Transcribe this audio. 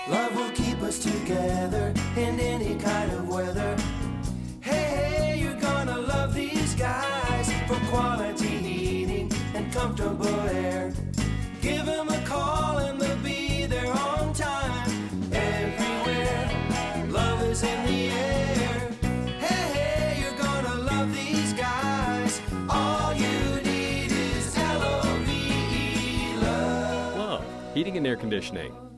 Love will keep us together in any kind of weather. Hey, you're gonna love these guys for quality heating and comfortable air. Give them a call and they'll be there on time. Everywhere, love is in the air. Hey, you're gonna love these guys. All you need is LOVE, love. Love, heating and air conditioning.